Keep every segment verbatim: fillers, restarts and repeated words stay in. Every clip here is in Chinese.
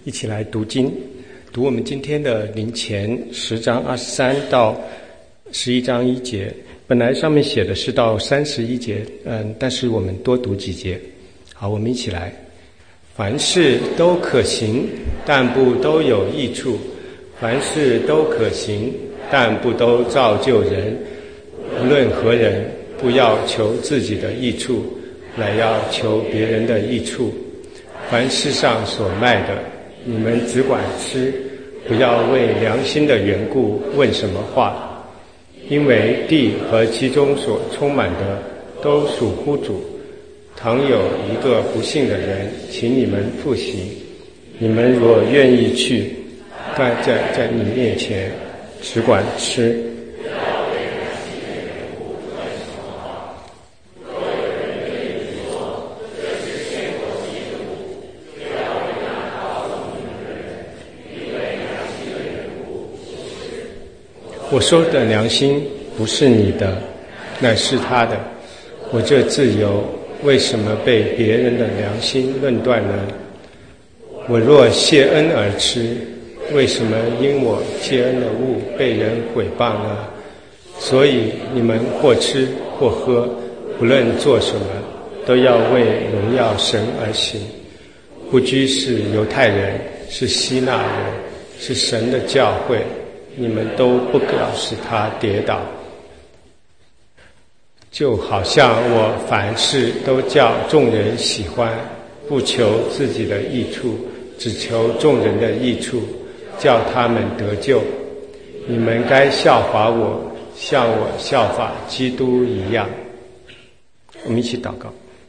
一起来读经，读我们今天的灵前十章二十三到十一章一节。本来上面写的是到三十一节，嗯，但是我们多读几节。好，我们一起来。凡事都可行，但不都有益处；凡事都可行，但不都造就人。无论何人，不要求自己的益处，乃要求别人的益处。凡世上所卖的，你们只管吃，不要为良心的缘故问什么话。因为地和其中所充满的都属乎主。倘有一个不信的人，请你们复习。你们若愿意去，但在在你面前只管吃。我说的良心不是你的，乃是他的。我这自由为什么被别人的良心论断呢？我若谢恩而吃，为什么因我谢恩的物被人毁谤呢？所以你们或吃或喝，不论做什么，都要为荣耀神而行。不拘是犹太人，是希腊人，是神的教会，你们都不可使他跌倒。就好像我凡事都叫众人喜欢，不求自己的益处，只求众人的益处，叫他们得救。你们该效法我，像我效法基督一样。我们一起祷告。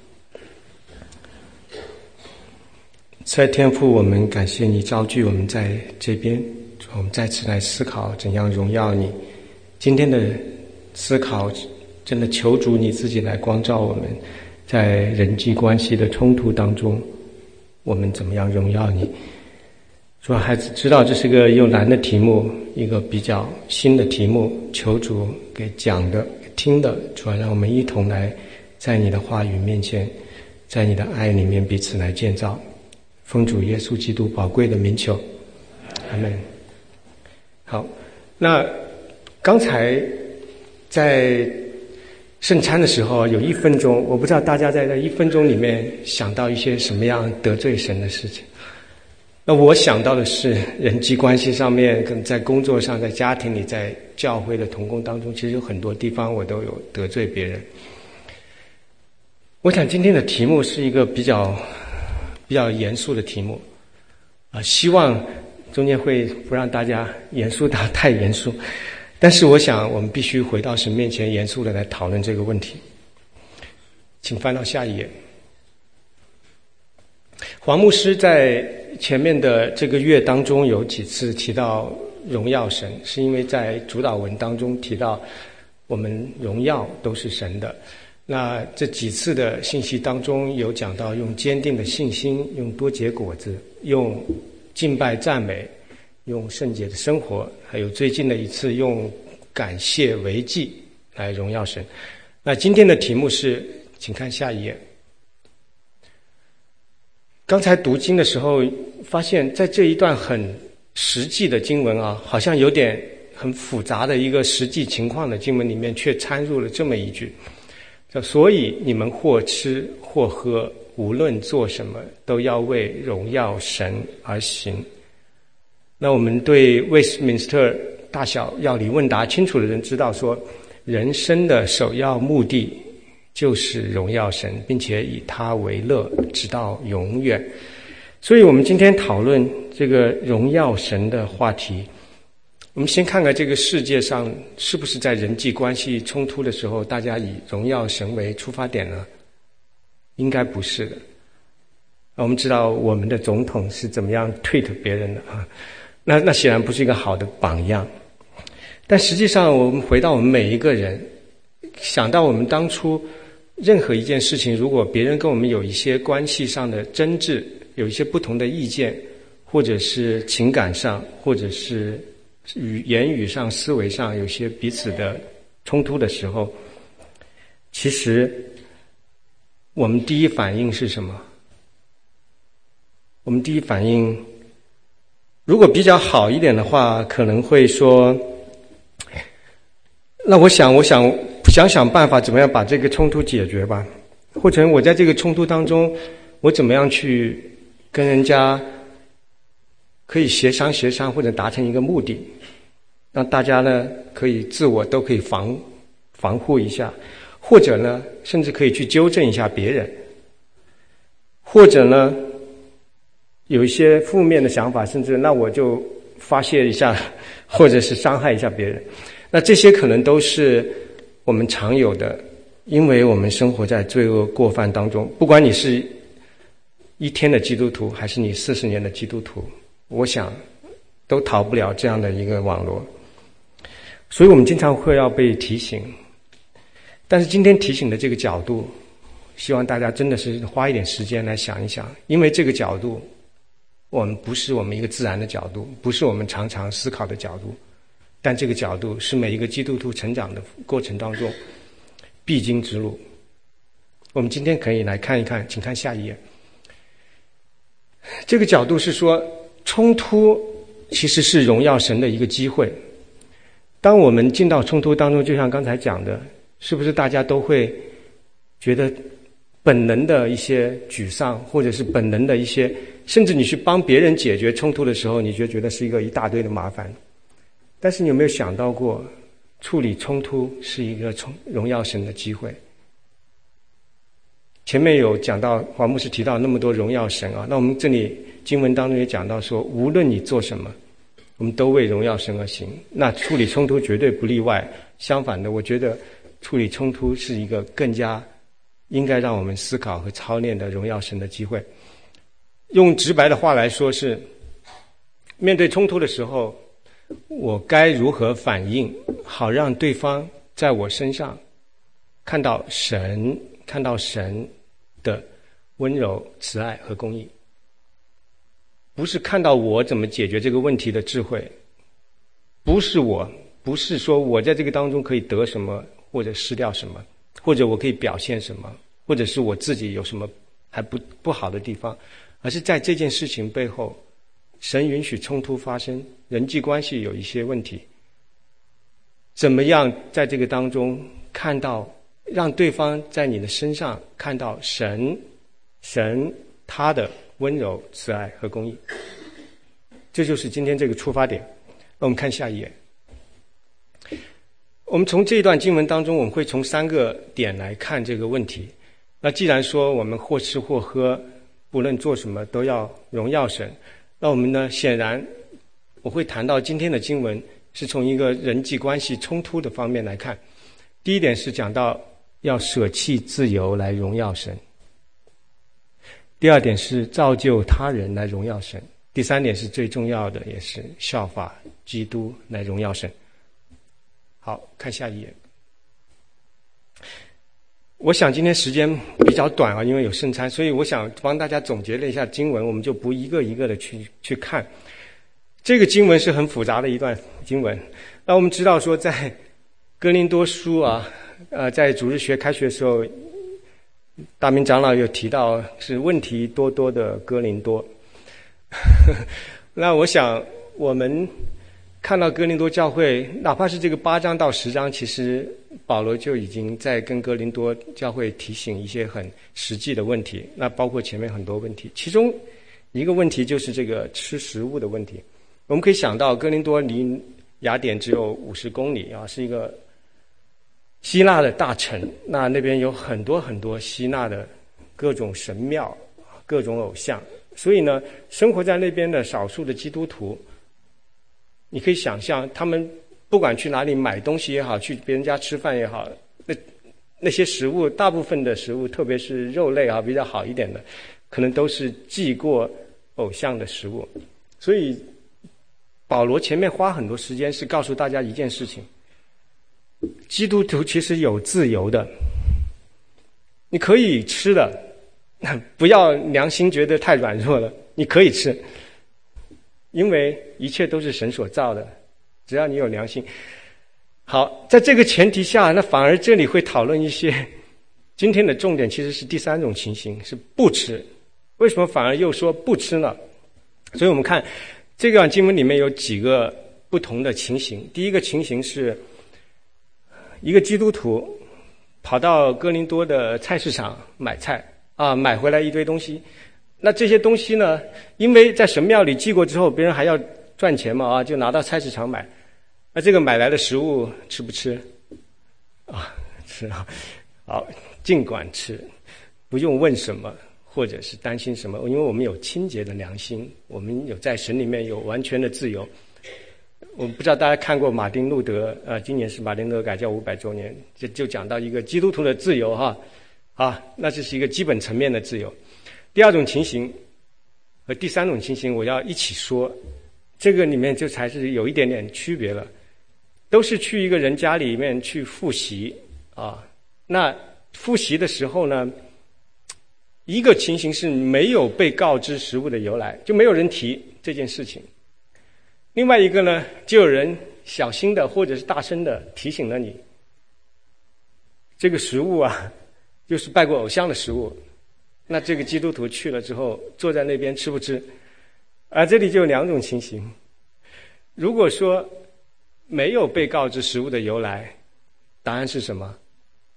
慈爱天父，我们感谢你召聚我们在这边，我们再次来思考怎样荣耀你。今天的思考真的求主你自己来光照我们，在人际关系的冲突当中，我们怎么样荣耀你。主啊，孩子知道这是个又难的题目，一个比较新的题目，求主给讲的听的，主啊，让我们一同来在你的话语面前，在你的爱里面彼此来建造。奉主耶稣基督宝贵的名求，阿们。好，那刚才在圣餐的时候有一分钟，我不知道大家在这一分钟里面想到一些什么样得罪神的事情。那我想到的是人际关系上面，跟在工作上，在家庭里，在教会的同工当中，其实有很多地方我都有得罪别人。我想今天的题目是一个比较比较严肃的题目啊，希望中间会不让大家严肃到太严肃，但是我想我们必须回到神面前严肃的来讨论这个问题。请翻到下一页。黄牧师在前面的这个月当中有几次提到荣耀神，是因为在主导文当中提到我们荣耀都是神的。那这几次的信息当中有讲到用坚定的信心，用多结果子，用敬拜赞美，用圣洁的生活，还有最近的一次用感谢为祭来荣耀神。那今天的题目是，请看下一页。刚才读经的时候发现在这一段很实际的经文啊，好像有点很复杂的一个实际情况的经文里面，却掺入了这么一句，所以你们或吃或喝，无论做什么，都要为荣耀神而行。那我们对威斯敏斯特大小要理问答清楚的人知道说，人生的首要目的就是荣耀神，并且以他为乐，直到永远。所以我们今天讨论这个荣耀神的话题，我们先看看这个世界上是不是在人际关系冲突的时候，大家以荣耀神为出发点呢？应该不是的。我们知道我们的总统是怎么样 treat 别人的啊，那那显然不是一个好的榜样。但实际上我们回到我们每一个人，想到我们当初任何一件事情，如果别人跟我们有一些关系上的争执，有一些不同的意见，或者是情感上，或者是语言语上、思维上有些彼此的冲突的时候，其实我们第一反应是什么？我们第一反应如果比较好一点的话，可能会说，那我想我想想想办法怎么样把这个冲突解决吧，或者我在这个冲突当中，我怎么样去跟人家可以协商协商，或者达成一个目的，让大家呢可以自我都可以防防护一下，或者呢甚至可以去纠正一下别人，或者呢有一些负面的想法，甚至那我就发泄一下，或者是伤害一下别人。那这些可能都是我们常有的，因为我们生活在罪恶过犯当中，不管你是一天的基督徒还是你四十年的基督徒，我想都逃不了这样的一个网络。所以我们经常会要被提醒，但是今天提醒的这个角度，希望大家真的是花一点时间来想一想，因为这个角度我们不是我们一个自然的角度，不是我们常常思考的角度，但这个角度是每一个基督徒成长的过程当中必经之路。我们今天可以来看一看，请看下一页。这个角度是说，冲突其实是荣耀神的一个机会。当我们进到冲突当中，就像刚才讲的，是不是大家都会觉得本能的一些沮丧，或者是本能的一些，甚至你去帮别人解决冲突的时候，你就觉得是一个一大堆的麻烦。但是你有没有想到过，处理冲突是一个荣耀神的机会？前面有讲到，黄牧师提到那么多荣耀神啊，那我们这里经文当中也讲到说，无论你做什么，我们都为荣耀神而行。那处理冲突绝对不例外。相反的，我觉得处理冲突是一个更加应该让我们思考和操练的荣耀神的机会。用直白的话来说是，面对冲突的时候，我该如何反应，好让对方在我身上看到神，看到神的温柔、慈爱和公义，不是看到我怎么解决这个问题的智慧，不是我，不是说我在这个当中可以得什么或者失掉什么，或者我可以表现什么，或者是我自己有什么还不不好的地方，而是在这件事情背后，神允许冲突发生，人际关系有一些问题，怎么样在这个当中看到，让对方在你的身上看到神神他的温柔、慈爱和公义。这就是今天这个出发点。那我们看下一页。我们从这一段经文当中，我们会从三个点来看这个问题。那既然说我们或吃或喝，不论做什么都要荣耀神，那我们呢，显然我会谈到今天的经文是从一个人际关系冲突的方面来看。第一点是讲到要舍弃自由来荣耀神，第二点是造就他人来荣耀神，第三点是最重要的，也是效法基督来荣耀神。好，看下一页。我想今天时间比较短啊，因为有圣餐，所以我想帮大家总结了一下经文，我们就不一个一个的去去看。这个经文是很复杂的一段经文。那我们知道说，在哥林多书啊，呃，在主日学开学的时候，大明长老有提到是问题多多的哥林多。那我想我们看到哥林多教会，哪怕是这个八章到十章，其实保罗就已经在跟哥林多教会提醒一些很实际的问题，那包括前面很多问题，其中一个问题就是这个吃食物的问题。我们可以想到哥林多离雅典只有五十公里啊，是一个希腊的大城，那那边有很多很多希腊的各种神庙、各种偶像，所以呢，生活在那边的少数的基督徒，你可以想象，他们不管去哪里买东西也好，去别人家吃饭也好，那那些食物，大部分的食物，特别是肉类啊，比较好一点的，可能都是祭过偶像的食物。所以保罗前面花很多时间是告诉大家一件事情：基督徒其实有自由的，你可以吃的，不要良心觉得太软弱了，你可以吃，因为一切都是神所造的，只要你有良心。好，在这个前提下，那反而这里会讨论一些，今天的重点其实是第三种情形，是不吃。为什么反而又说不吃呢？所以我们看这段经文里面有几个不同的情形。第一个情形是一个基督徒跑到哥林多的菜市场买菜啊，买回来一堆东西。那这些东西呢，因为在神庙里祭过之后，别人还要赚钱嘛啊，就拿到菜市场买。那这个买来的食物吃不吃？啊，吃啊，好，尽管吃，不用问什么，或者是担心什么，因为我们有清洁的良心，我们有在神里面有完全的自由。我不知道大家看过马丁路德，呃，今年是马丁路德改教五百周年，就就讲到一个基督徒的自由哈，啊，那这是一个基本层面的自由。第二种情形和第三种情形，我要一起说，这个里面就才是有一点点区别了。都是去一个人家里面去复习啊，那复习的时候呢，一个情形是没有被告知食物的由来，就没有人提这件事情。另外一个呢，就有人小心的或者是大声的提醒了你，这个食物啊，就是拜过偶像的食物。那这个基督徒去了之后，坐在那边吃不吃？啊，这里就有两种情形。如果说没有被告知食物的由来，答案是什么？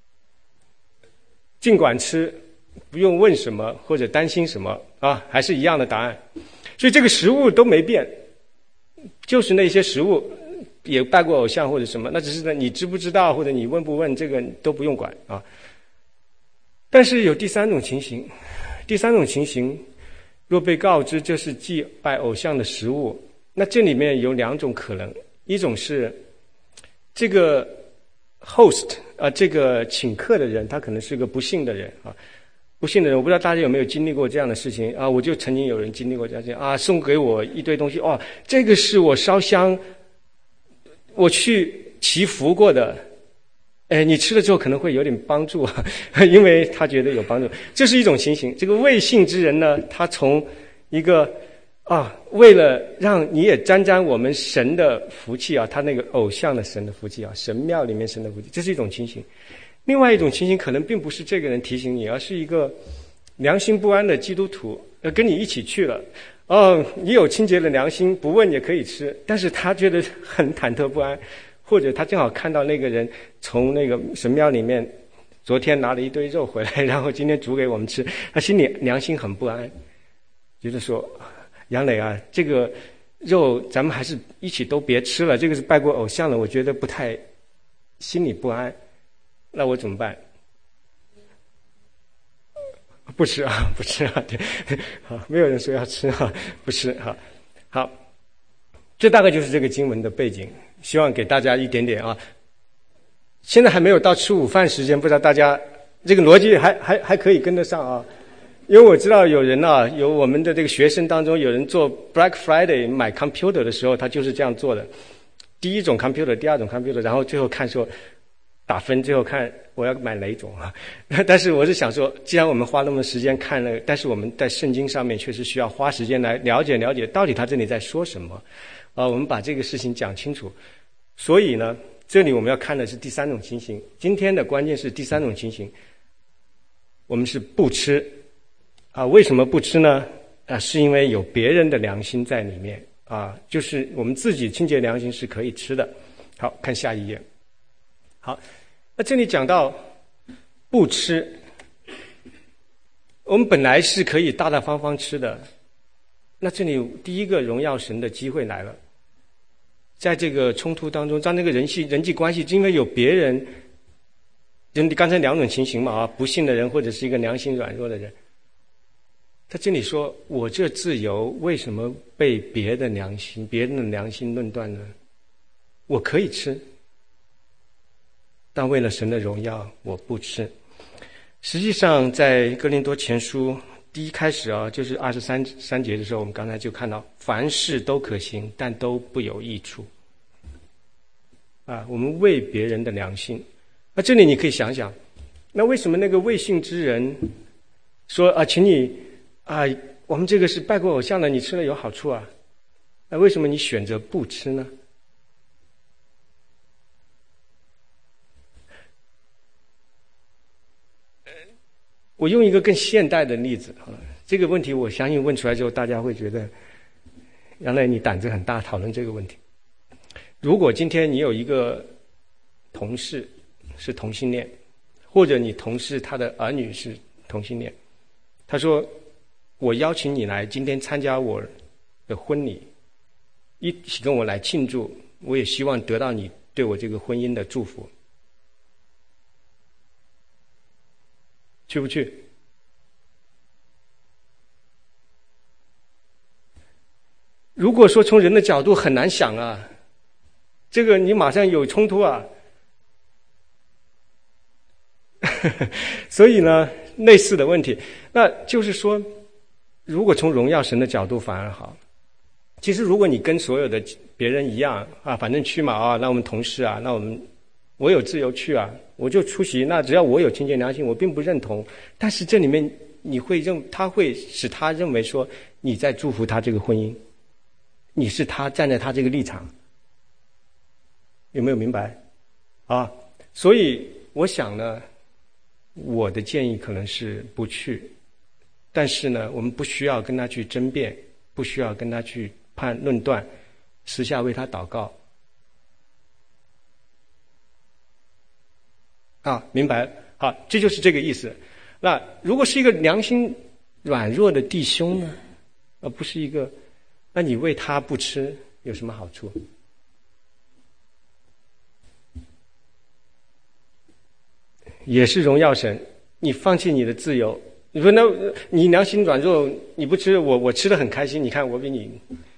尽管吃，不用问什么或者担心什么啊，还是一样的答案。所以这个食物都没变，就是那些食物也拜过偶像或者什么，那只是你知不知道或者你问不问，这个都不用管啊。但是有第三种情形，第三种情形，若被告知这是祭拜偶像的食物，那这里面有两种可能。一种是这个 host 啊，这个请客的人，他可能是个不幸的人啊，不幸的人，我不知道大家有没有经历过这样的事情啊？我就曾经有人经历过这样的事情啊，送给我一堆东西，哦，这个是我烧香，我去祈福过的，哎，你吃了之后可能会有点帮助，因为他觉得有帮助，这是一种情形。这个未信之人呢，他从一个啊，为了让你也沾沾我们神的福气啊，他那个偶像的神的福气啊，神庙里面神的福气，这是一种情形。另外一种情形可能并不是这个人提醒你，而是一个良心不安的基督徒，呃，跟你一起去了。哦，你有清洁的良心，不问也可以吃，但是他觉得很忐忑不安，或者他正好看到那个人从那个神庙里面昨天拿了一堆肉回来，然后今天煮给我们吃，他心里良心很不安，觉得说，杨磊啊，这个肉咱们还是一起都别吃了，这个是拜过偶像了，我觉得不太心里不安，那我怎么办？不吃啊，不吃啊，对，好，没有人说要吃啊，不吃哈。好，这大概就是这个经文的背景，希望给大家一点点啊。现在还没有到吃午饭时间，不知道大家这个逻辑还还还可以跟得上啊。因为我知道有人啊，有我们的这个学生当中有人做 Black Friday 买 computer 的时候，他就是这样做的。第一种 computer， 第二种 computer， 然后最后看说打分，最后看我要买哪一种啊。但是我是想说，既然我们花那么多时间看了，但是我们在圣经上面确实需要花时间来了解了解到底他这里在说什么啊，我们把这个事情讲清楚。所以呢，这里我们要看的是第三种情形。今天的关键是第三种情形，我们是不吃。啊，为什么不吃呢？啊，是因为有别人的良心在里面啊，就是我们自己清洁良心是可以吃的。好，看下一页。好，那这里讲到不吃，我们本来是可以大大方方吃的，那这里第一个荣耀神的机会来了，在这个冲突当中，在那个人际人际关系，因为有别人，人刚才两种情形嘛啊，不幸的人或者是一个良心软弱的人。他这里说，我这自由为什么被别的良心、别人的良心论断呢？我可以吃，但为了神的荣耀，我不吃。实际上，在哥林多前书第一开始啊，就是二十三三节的时候，我们刚才就看到，凡事都可行，但都不有益处。啊，我们为别人的良心。那这里你可以想想，那为什么那个未信之人说啊，请你啊，我们这个是拜过偶像的，你吃了有好处啊，那为什么你选择不吃呢？我用一个更现代的例子啊，这个问题我相信问出来之后，大家会觉得原来你胆子很大，讨论这个问题。如果今天你有一个同事是同性恋，或者你同事他的儿女是同性恋，他说我邀请你来今天参加我的婚礼，一起跟我来庆祝，我也希望得到你对我这个婚姻的祝福，去不去？如果说从人的角度很难想啊，这个你马上有冲突啊。所以呢，类似的问题，那就是说，如果从荣耀神的角度反而好。其实如果你跟所有的别人一样啊，反正去嘛啊，那我们同事啊，那我们我有自由去啊，我就出席，那只要我有清洁良心，我并不认同。但是这里面你会认，他会使他认为说你在祝福他这个婚姻。你是他站在他这个立场，有没有明白啊？所以我想呢，我的建议可能是不去，但是呢，我们不需要跟他去争辩，不需要跟他去判论断，私下为他祷告。啊，明白了。好，这就是这个意思。那如果是一个良心软弱的弟兄呢，而不是一个，那你为他不吃有什么好处？也是荣耀神，你放弃你的自由，你说那你良心软弱，你不吃，我我吃得很开心，你看我比你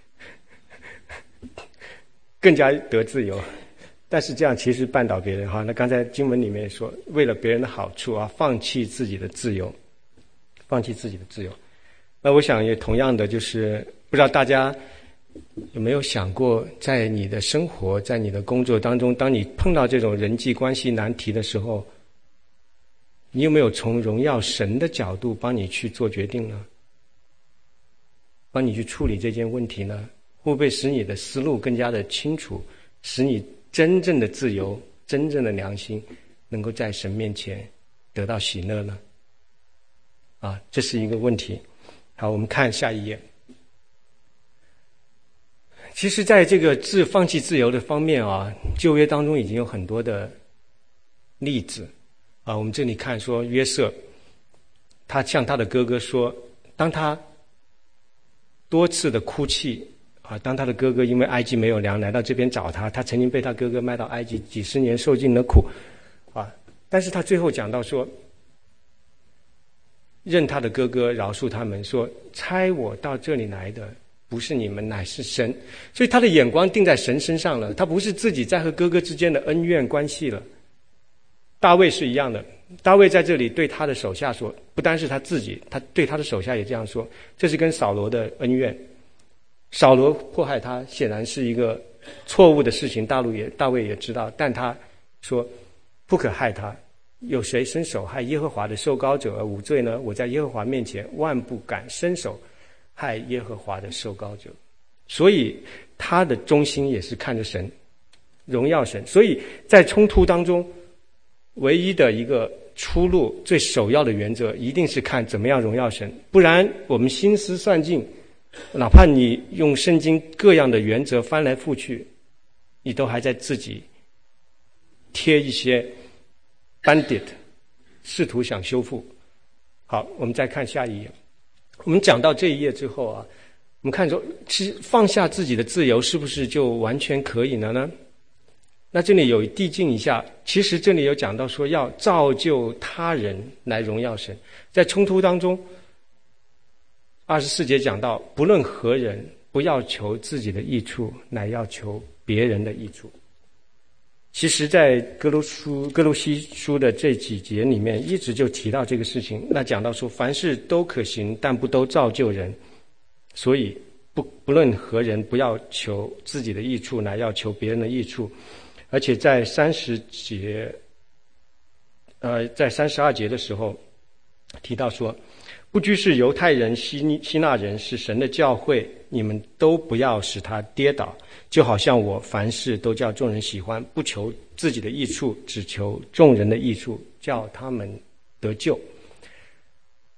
更加得自由。但是这样其实绊倒别人哈。那刚才经文里面说，为了别人的好处啊，放弃自己的自由，放弃自己的自由。那我想也同样的，就是不知道大家有没有想过，在你的生活，在你的工作当中，当你碰到这种人际关系难题的时候，你有没有从荣耀神的角度帮你去做决定呢？帮你去处理这件问题呢？会不会使你的思路更加的清楚，使你真正的自由，真正的良心能够在神面前得到喜乐呢？啊，这是一个问题。好，我们看下一页。其实在这个自放弃自由的方面啊，旧约当中已经有很多的例子啊。我们这里看说约瑟，他向他的哥哥说，当他多次的哭泣啊，当他的哥哥因为埃及没有粮来到这边找他，他曾经被他哥哥卖到埃及几十年，受尽了苦啊。但是他最后讲到说，任他的哥哥饶恕他们，说差我到这里来的不是你们，乃是神。所以他的眼光定在神身上了，他不是自己在和哥哥之间的恩怨关系了。大卫是一样的，大卫在这里对他的手下说，不单是他自己，他对他的手下也这样说，这是跟扫罗的恩怨。扫罗迫害他显然是一个错误的事情，大陆也大卫也知道，但他说不可害他，有谁伸手害耶和华的受膏者而无罪呢？我在耶和华面前万不敢伸手害耶和华的受膏者。所以他的中心也是看着神，荣耀神。所以在冲突当中，唯一的一个出路，最首要的原则一定是看怎么样荣耀神。不然我们心思算尽，哪怕你用圣经各样的原则翻来覆去，你都还在自己贴一些 bandit， 试图想修复。好，我们再看下一页。我们讲到这一页之后啊，我们看说，其实放下自己的自由是不是就完全可以了呢？那这里有递进一下，其实这里有讲到说要造就他人来荣耀神。在冲突当中，二十四节讲到，不论何人，不要求自己的益处，乃要求别人的益处。其实在哥罗书哥罗西书的这几节里面一直就提到这个事情。那讲到说，凡事都可行，但不都造就人，所以不不论何人，不要求自己的益处，乃要求别人的益处。而且在三十节呃在三十二节的时候提到说，不拘是犹太人、希希腊人，是神的教会，你们都不要使他跌倒，就好像我凡事都叫众人喜欢，不求自己的益处，只求众人的益处，叫他们得救。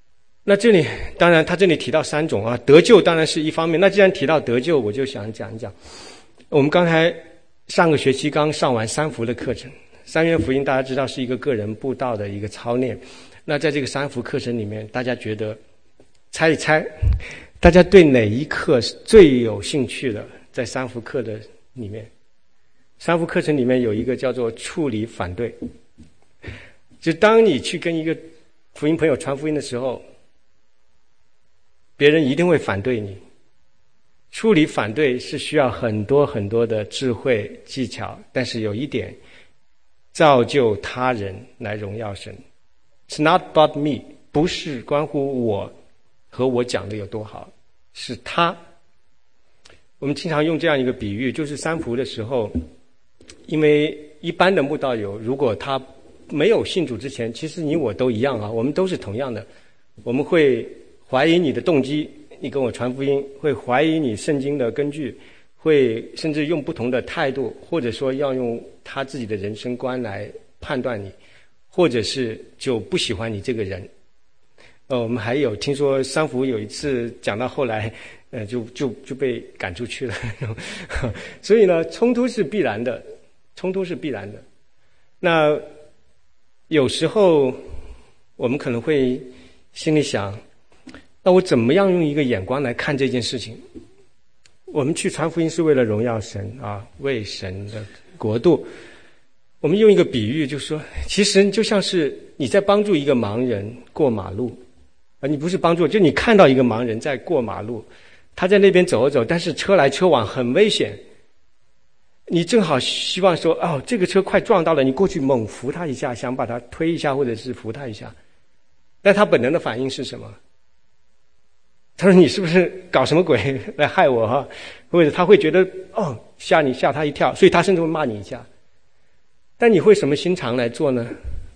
那这里当然他这里提到三种啊，得救当然是一方面。那既然提到得救，我就想讲一讲。我们刚才上个学期刚上完三福的课程，三元福音大家知道是一个个人布道的一个操练。那在这个三福课程里面，大家觉得猜一猜，大家对哪一课是最有兴趣的？在三福课的里面，三福课程里面有一个叫做处理反对。就当你去跟一个福音朋友传福音的时候，别人一定会反对你。处理反对是需要很多很多的智慧技巧，但是有一点，造就他人来荣耀神。It's not about me， 不是关乎我和我讲的有多好，是他。我们经常用这样一个比喻，就是三福的时候，因为一般的慕道友，如果他没有信主之前，其实你我都一样啊，我们都是同样的，我们会怀疑你的动机，你跟我传福音，会怀疑你圣经的根据，会甚至用不同的态度，或者说要用他自己的人生观来判断你，或者是就不喜欢你这个人。呃，我们还有听说三福有一次讲到后来，呃，就就就被赶出去了。所以呢，冲突是必然的，冲突是必然的。那有时候我们可能会心里想，那我怎么样用一个眼光来看这件事情？我们去传福音是为了荣耀神啊，为神的国度。我们用一个比喻，就是说，其实就像是你在帮助一个盲人过马路啊，你不是帮助，就你看到一个盲人在过马路，他在那边走一走，但是车来车往很危险，你正好希望说，哦，这个车快撞到了，你过去猛扶他一下，想把他推一下，或者是扶他一下，但他本能的反应是什么？他说你是不是搞什么鬼来害我哈？或者他会觉得哦吓你吓他一跳，所以他甚至会骂你一下。但你会什么心肠来做呢？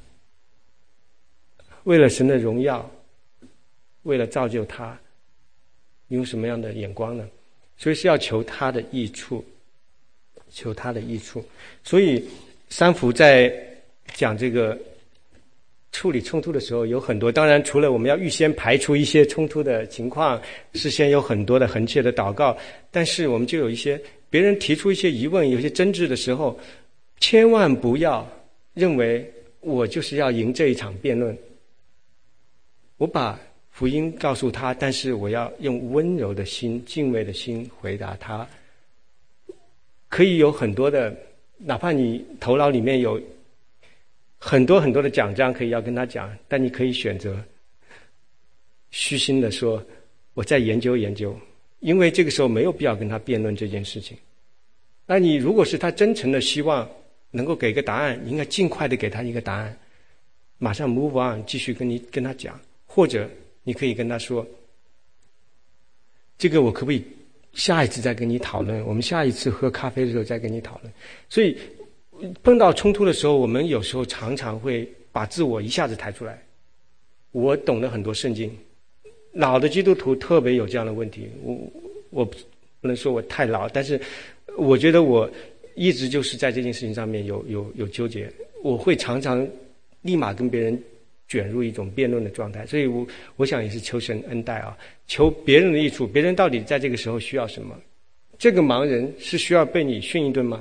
为了神的荣耀，为了造就他，你用什么样的眼光呢？所以是要求他的益处，求他的益处。所以三福在讲这个处理冲突的时候有很多，当然除了我们要预先排除一些冲突的情况，事先有很多的恳切的祷告，但是我们就有一些别人提出一些疑问，有一些争执的时候，千万不要认为我就是要赢这一场辩论。我把福音告诉他，但是我要用温柔的心、敬畏的心回答他。可以有很多的，哪怕你头脑里面有很多很多的讲章可以要跟他讲，但你可以选择虚心的说，我再研究研究，因为这个时候没有必要跟他辩论这件事情。那你如果是他真诚的希望能够给个答案，你应该尽快的给他一个答案，马上 move on， 继续跟你跟他讲。或者你可以跟他说，这个我可不可以下一次再跟你讨论，我们下一次喝咖啡的时候再跟你讨论。所以碰到冲突的时候，我们有时候常常会把自我一下子抬出来，我懂得很多圣经，老的基督徒特别有这样的问题。我我不能说我太老，但是我觉得我一直就是在这件事情上面有有有纠结，我会常常立马跟别人卷入一种辩论的状态。所以我我想也是求神恩待啊，求别人的益处，别人到底在这个时候需要什么？这个盲人是需要被你训一顿吗？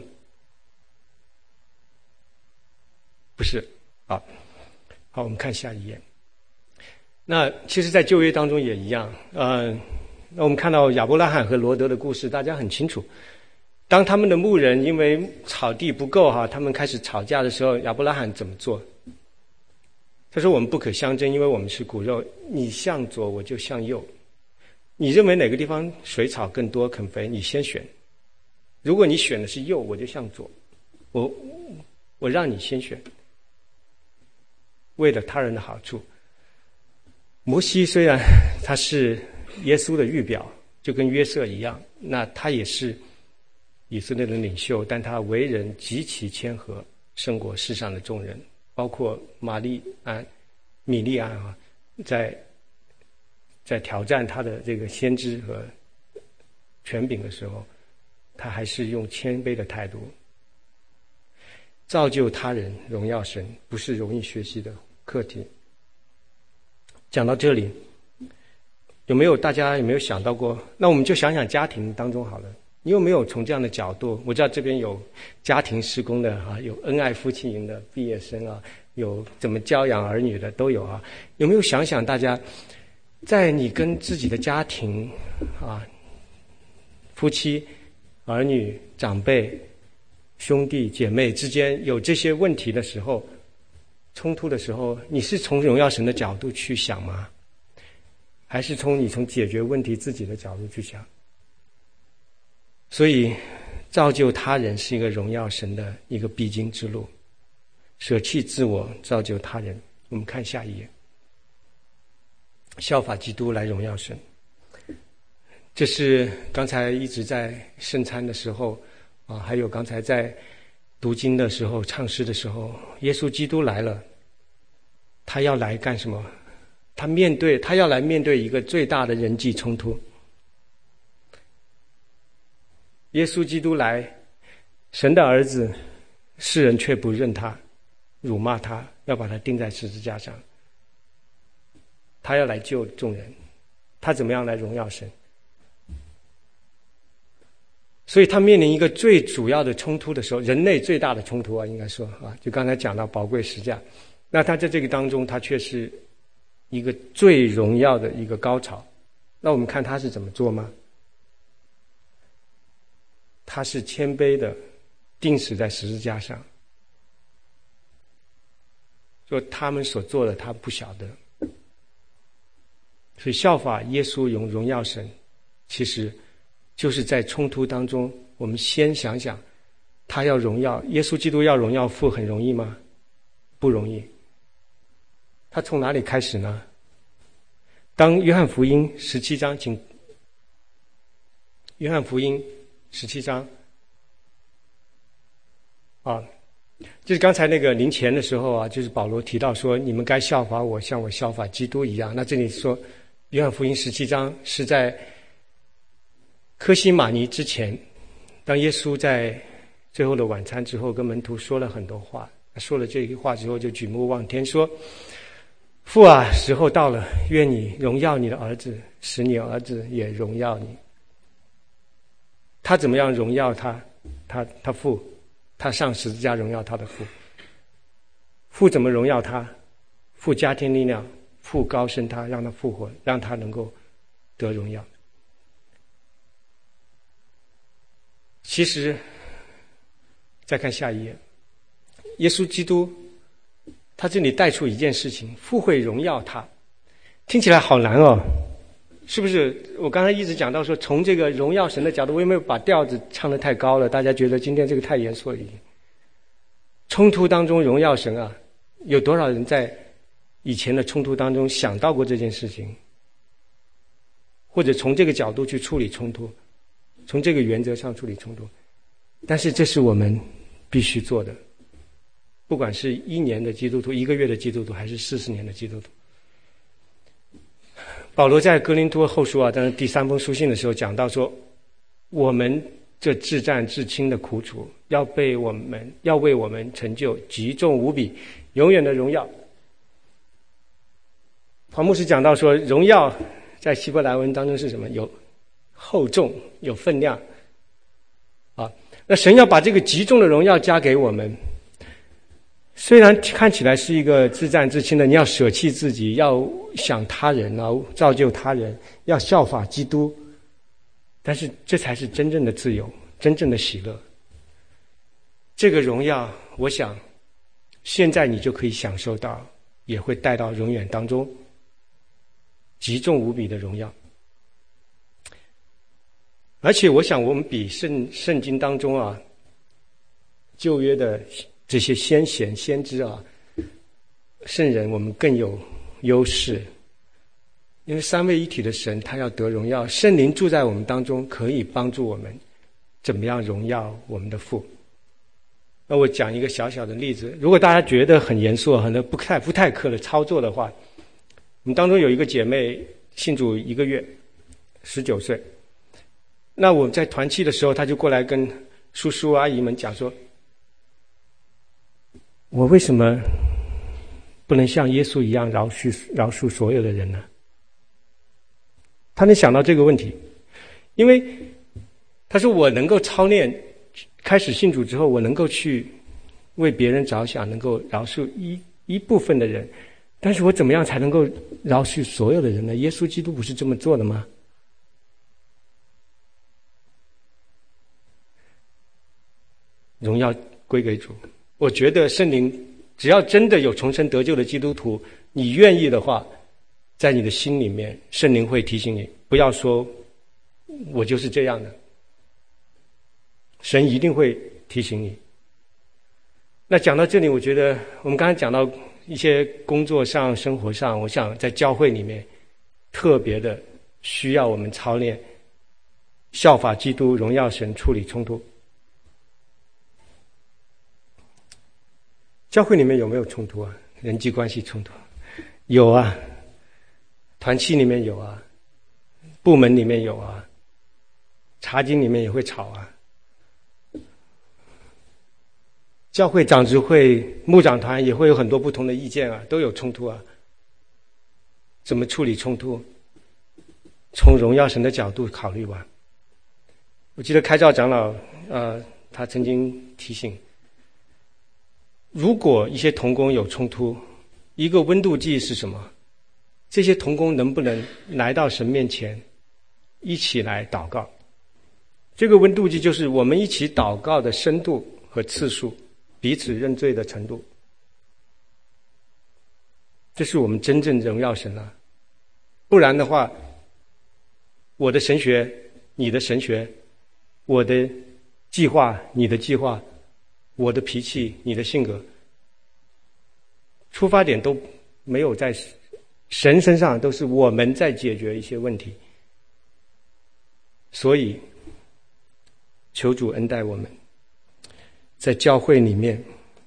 不是。好，好，我们看下一页。那其实在旧约当中也一样，呃，那我们看到亚伯拉罕和罗德的故事，大家很清楚。当他们的牧人因为草地不够哈，他们开始吵架的时候，亚伯拉罕怎么做？他说我们不可相争，因为我们是骨肉，你向左我就向右，你认为哪个地方水草更多肯肥，你先选。如果你选的是右，我就向左，我我让你先选，为了他人的好处。摩西虽然他是耶稣的预表，就跟约瑟一样，那他也是以色列的领袖，但他为人极其谦和，胜过世上的众人，包括玛丽安、米利安啊，在在挑战他的这个先知和权柄的时候，他还是用谦卑的态度造就他人，荣耀神，不是容易学习的课题。讲到这里， 有没有大家有没有想到过？那我们就想想家庭当中好了。你有没有从这样的角度？我知道这边有家庭事工的啊，有恩爱夫妻营的毕业生啊，有怎么教养儿女的都有啊。有没有想想大家，在你跟自己的家庭啊、夫妻、儿女、长辈、兄弟姐妹之间有这些问题的时候，冲突的时候，你是从荣耀神的角度去想吗？还是从你从解决问题自己的角度去想？所以造就他人是一个荣耀神的一个必经之路，舍弃自我造就他人。我们看下一页，效法基督来荣耀神。这是刚才一直在圣餐的时候啊，还有刚才在读经的时候唱诗的时候，耶稣基督来了，他要来干什么？他面对他要来面对一个最大的人际冲突。耶稣基督来，神的儿子，世人却不认他，辱骂他，要把他钉在十字架上。他要来救众人，他怎么样来荣耀神？所以他面临一个最主要的冲突的时候，人类最大的冲突啊，应该说啊，就刚才讲到宝贵十架，那他在这个当中，他却是一个最荣耀的一个高潮。那我们看他是怎么做吗？他是谦卑的钉死在十字架上，说他们所做的他不晓得。所以效法耶稣荣荣耀神，其实就是在冲突当中，我们先想想他要荣耀耶稣基督要荣耀父很容易吗？不容易。他从哪里开始呢？当约翰福音十七章，请约翰福音十七章啊，就是刚才那个临前的时候啊，就是保罗提到说，你们该效法我，像我效法基督一样。那这里说约翰福音十七章是在客西马尼之前，当耶稣在最后的晚餐之后跟门徒说了很多话，说了这句话之后就举目望天说，父啊，时候到了，愿你荣耀你的儿子，使你儿子也荣耀你。他怎么样荣耀他？他他父，他上十字架荣耀他的父。父怎么荣耀他？父加添力量，父高升他，让他复活，让他能够得荣耀。其实再看下一页，耶稣基督他这里带出一件事情，父会荣耀他，听起来好难哦，是不是？我刚才一直讲到说，从这个荣耀神的角度，我有没有把调子唱得太高了？大家觉得今天这个太严肃了一点。冲突当中荣耀神啊，有多少人在以前的冲突当中想到过这件事情，或者从这个角度去处理冲突，从这个原则上处理冲突？但是这是我们必须做的，不管是一年的基督徒，一个月的基督徒，还是四十年的基督徒。保罗在哥林多后书啊，当然第三封书信的时候讲到说，我们这至战至轻的苦楚，要被我们要为我们成就极重无比、永远的荣耀。黄牧师讲到说，荣耀在希伯来文当中是什么？有厚重，有分量啊。那神要把这个极重的荣耀加给我们。虽然看起来是一个自战自轻的，你要舍弃自己，要想他人，然后造就他人，要效法基督，但是这才是真正的自由，真正的喜乐。这个荣耀，我想现在你就可以享受到，也会带到永远当中极重无比的荣耀。而且我想我们比圣圣经当中啊旧约的这些先贤先知啊圣人，我们更有优势，因为三位一体的神他要得荣耀，圣灵住在我们当中，可以帮助我们怎么样荣耀我们的父。那我讲一个小小的例子，如果大家觉得很严肃，可能不太不太可能操作的话，我们当中有一个姐妹信主一个月，十九岁，那我在团契的时候，她就过来跟叔叔阿姨们讲说，我为什么不能像耶稣一样饶恕饶恕所有的人呢？ 他能想到这个问题，因为他说我能够操练，开始信主之后，我能够去为别人着想，能够饶恕一一部分的人，但是我怎么样才能够饶恕所有的人呢？耶稣基督不是这么做的吗？荣耀归给主。我觉得圣灵只要真的有重生得救的基督徒，你愿意的话，在你的心里面，圣灵会提醒你，不要说我就是这样的，神一定会提醒你。那讲到这里，我觉得我们刚才讲到一些工作上、生活上，我想在教会里面特别的需要我们操练效法基督、荣耀神、处理冲突。教会里面有没有冲突啊？人际关系冲突有啊，团契里面有啊，部门里面有啊，查经里面也会吵啊，教会长执会、牧长团也会有很多不同的意见啊，都有冲突啊。怎么处理冲突？从荣耀神的角度考虑吧。我记得开照长老呃，他曾经提醒，如果一些同工有冲突，一个温度计是什么？这些同工能不能来到神面前一起来祷告？这个温度计就是我们一起祷告的深度和次数，彼此认罪的程度。这是我们真正荣耀神了。不然的话，我的神学，你的神学，我的计划，你的计划，我的脾气，你的性格，出发点都没有在神身上，都是我们在解决一些问题。所以求主恩待我们，在教会里面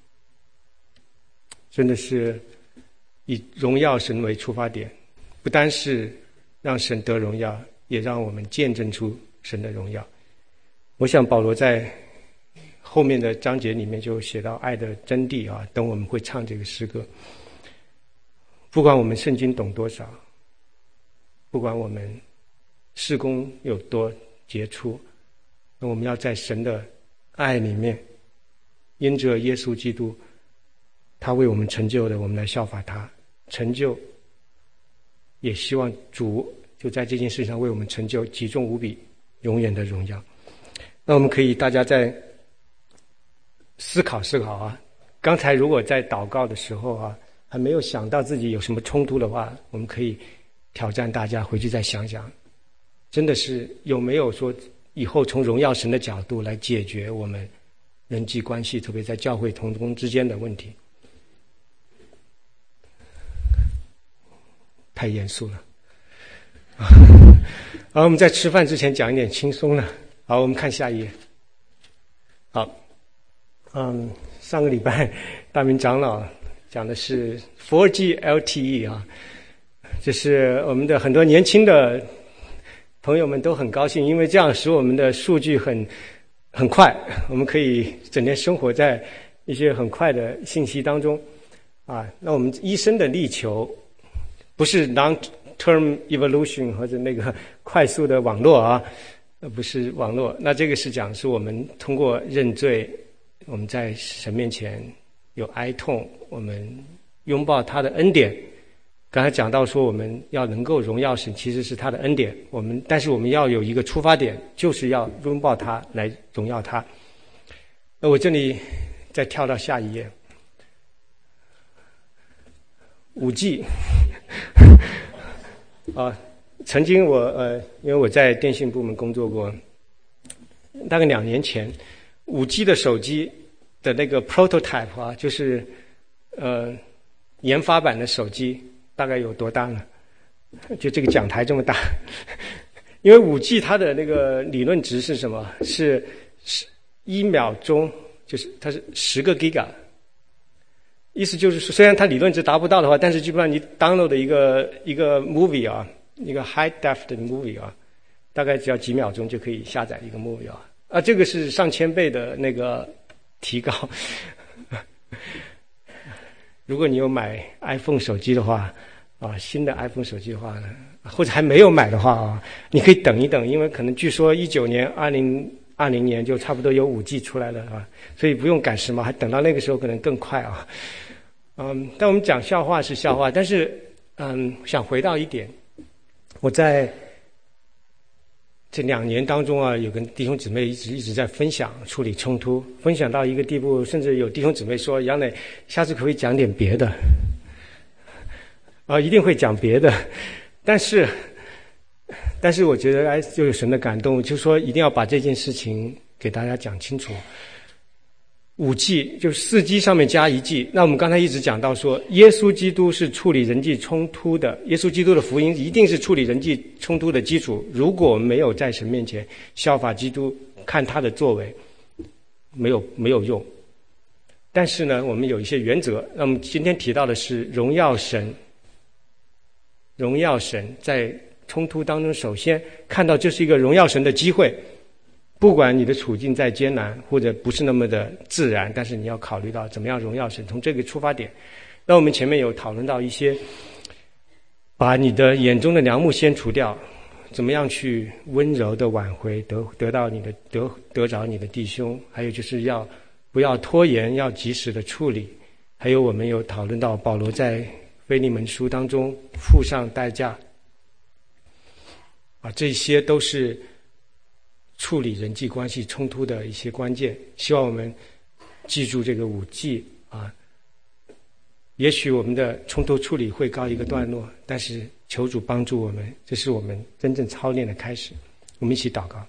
真的是以荣耀神为出发点，不单是让神得荣耀，也让我们见证出神的荣耀。我想保罗在后面的章节里面就写到爱的真谛啊，等我们会唱这个诗歌。不管我们圣经懂多少，不管我们事工有多杰出，那我们要在神的爱里面，因着耶稣基督他为我们成就的，我们来效法他成就，也希望主就在这件事上为我们成就极重无比永远的荣耀。那我们可以大家在思考思考啊，刚才如果在祷告的时候啊，还没有想到自己有什么冲突的话，我们可以挑战大家回去再想想，真的是有没有说以后从荣耀神的角度来解决我们人际关系，特别在教会同工之间的问题。太严肃了啊！好，我们在吃饭之前讲一点轻松的。好，我们看下一页。好，嗯，上个礼拜大明长老讲的是 四 G L T E 啊，就是我们的很多年轻的朋友们都很高兴，因为这样使我们的数据很很快，我们可以整天生活在一些很快的信息当中啊。那我们一生的力求不是 long-term evolution 或者那个快速的网络啊，不是网络。那这个是讲是我们通过认罪，我们在神面前有哀痛，我们拥抱他的恩典。刚才讲到说我们要能够荣耀神，其实是他的恩典。我们但是我们要有一个出发点，就是要拥抱他来荣耀他。那我这里再跳到下一页。五 G 啊，曾经我呃，因为我在电信部门工作过，大概两年前，五 G 的手机的那个 prototype 啊，就是呃研发版的手机，大概有多大呢？就这个讲台这么大。因为五 G 它的那个理论值是什么？是是一秒钟，就是它是十个 giga。意思就是说，虽然它理论值达不到的话，但是基本上你 download 的一个一个 movie 啊，一个 high def 的 movie 啊，大概只要几秒钟就可以下载一个 movie 啊，啊，这个是上千倍的那个提高。如果你有买 iPhone 手机的话，啊，新的 iPhone 手机的话呢， 或者还没有买的话啊，你可以等一等，因为可能据说一九年、二零二零年就差不多有五 G 出来了啊，所以不用赶时髦，还等到那个时候可能更快啊。嗯，但我们讲笑话是笑话，但是嗯，想回到一点，我在这两年当中啊，有跟弟兄姊妹一直一直在分享处理冲突，分享到一个地步，甚至有弟兄姊妹说：“杨磊，下次可不可以讲点别的？”啊，一定会讲别的，但是，但是我觉得哎，就有神的感动，就说一定要把这件事情给大家讲清楚。五 G 就是四 G 上面加一 G， 那我们刚才一直讲到说，耶稣基督是处理人际冲突的，耶稣基督的福音一定是处理人际冲突的基础。如果没有在神面前效法基督，看他的作为，没有没有用。但是呢，我们有一些原则。那么今天提到的是荣耀神。荣耀神在冲突当中，首先看到这是一个荣耀神的机会，不管你的处境再艰难或者不是那么的自然，但是你要考虑到怎么样荣耀神，从这个出发点。那我们前面有讨论到一些，把你的眼中的梁木先除掉，怎么样去温柔的挽回，得得到你的得得着你的弟兄，还有就是要不要拖延，要及时的处理。还有我们有讨论到保罗在腓利门书当中付上代价，啊，这些都是处理人际关系冲突的一些关键。希望我们记住这个五 G 啊，也许我们的冲突处理会告一个段落，但是求主帮助我们，这是我们真正操练的开始。我们一起祷告。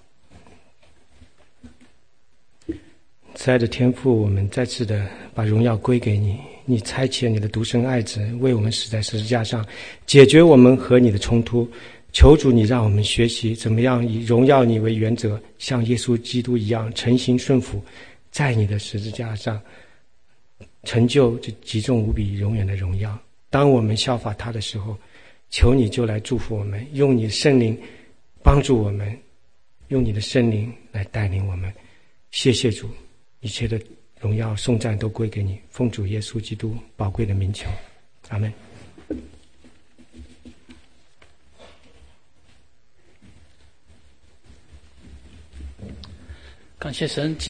慈爱的天父，我们再次的把荣耀归给你，你差遣你的独生爱子为我们死在十字架上，解决我们和你的冲突。求主你让我们学习怎么样以荣耀你为原则，像耶稣基督一样诚心顺服，在你的十字架上成就这极重无比永远的荣耀。当我们效法他的时候，求你就来祝福我们，用你的圣灵帮助我们，用你的圣灵来带领我们。谢谢主，一切的荣耀颂赞都归给你，奉主耶稣基督宝贵的名求，阿们。 感谢神。